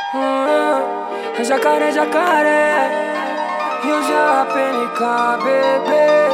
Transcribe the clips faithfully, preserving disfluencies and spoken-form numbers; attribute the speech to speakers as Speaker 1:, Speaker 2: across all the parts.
Speaker 1: Hum, jacaré, jacaré, e o J P N K, bebê.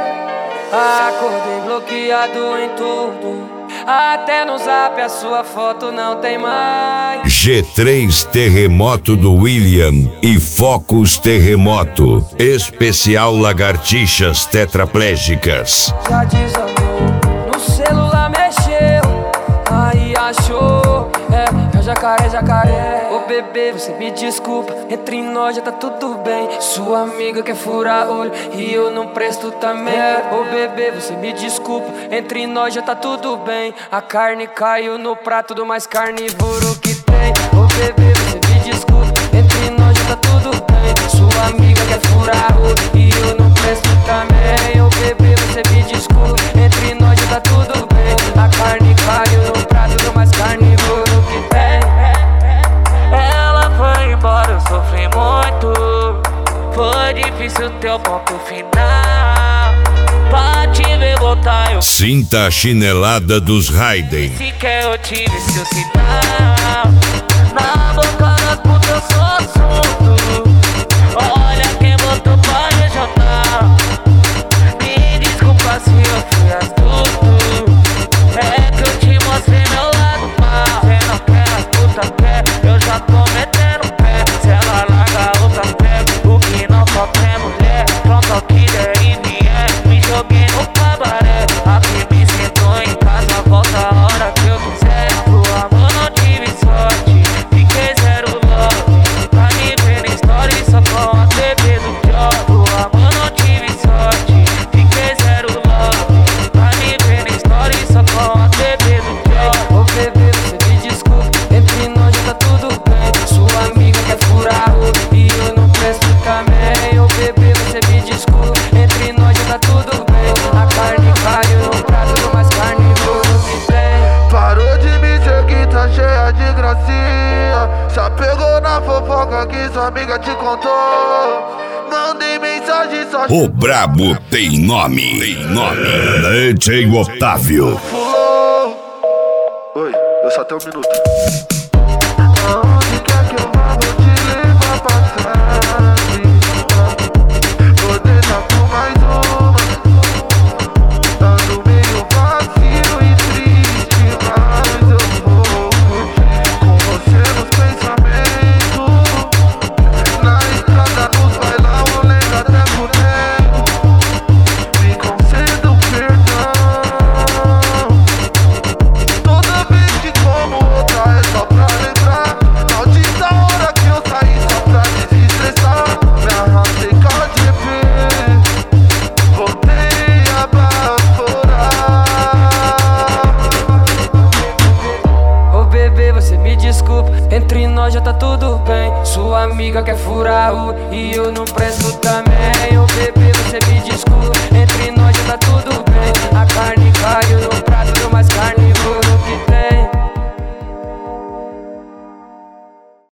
Speaker 1: Acordei bloqueado em tudo, até no zap a sua foto não tem mais.
Speaker 2: G três Terremoto do William e Focus Terremoto, especial lagartixas tetraplégicas.
Speaker 1: Já desandou, no celular mexeu, aí achou, é, é jacaré, jacaré. Ô bebê, você me desculpa, entre nós já tá tudo bem. Sua amiga quer furar olho e eu não presto também. Ô bebê, você me desculpa, entre nós já tá tudo bem. A carne caiu no prato do mais carnívoro que tem. Ô bebê, você me desculpa, entre nós já tá tudo bem. Sua amiga quer furar olho e eu não presto também. Ô bebê, você me desculpa, entre nós já tá tudo bem. A carne caiu no prato do mais carnívoro que tem.
Speaker 3: Ela foi embora, eu sofri muito. Foi difícil ter o ponto final. Pra te ver voltar eu
Speaker 2: Sinta a chinelada dos Raiden.
Speaker 3: sequer eu tive seu sinal. Na boca das putas eu sou assunto. Olha quem botou pra regional. Me desculpa se eu fui astuto. É que eu te mostrei meu lado mal. Cê não quer, as puta quer. Eu já tô metendo pé. Se ela larga outra pega. O que não só tem mulher. Pronto ao que der e vier. Me joguei no cabaré. Aqui me sinto em casa. Volta a hora que eu quiser. Pro amor não tive sorte. Fiquei zero love. Pra me ver na história só com a T V do pior. Pro amor não tive sorte. Fiquei zero love. Pra me ver na história só com a T V do pior.
Speaker 1: Ô bebê, você me desculpa, entre nós já tá tudo bem. Sua amiga quer furar o e eu não presto também. Ô bebê, você me desculpa, entre nós já tá tudo bem. A carne caiu no prato do mais carnívoro que tem.
Speaker 4: Parou de me seguir, tá cheia de gracinha. Já pegou na fofoca que sua amiga te contou. Mandei mensagem só
Speaker 2: O brabo tem nome, tem nome. D J Otávio.
Speaker 4: Fulou. Oi, eu só tenho um minuto. Aonde quer que eu vá, vou te levar passagem. Vou deixar por mais uma. Ando meio vazio e triste, mas eu vou curtir com você nos pensamentos. Na estrada, nos bailão, lendo até por dentro. Me conceda o perdão. Toda vez que como outra é só pra lembrar. Maldita hora que eu saí só pra desestressar. Me arrastei com a G P, voltei a baforar.
Speaker 1: Ô bebê, você me desculpa, entre nós já tá tudo bem. Sua amiga quer furar o e eu não presto também. Ô bebê, você me desculpa, entre nós já tá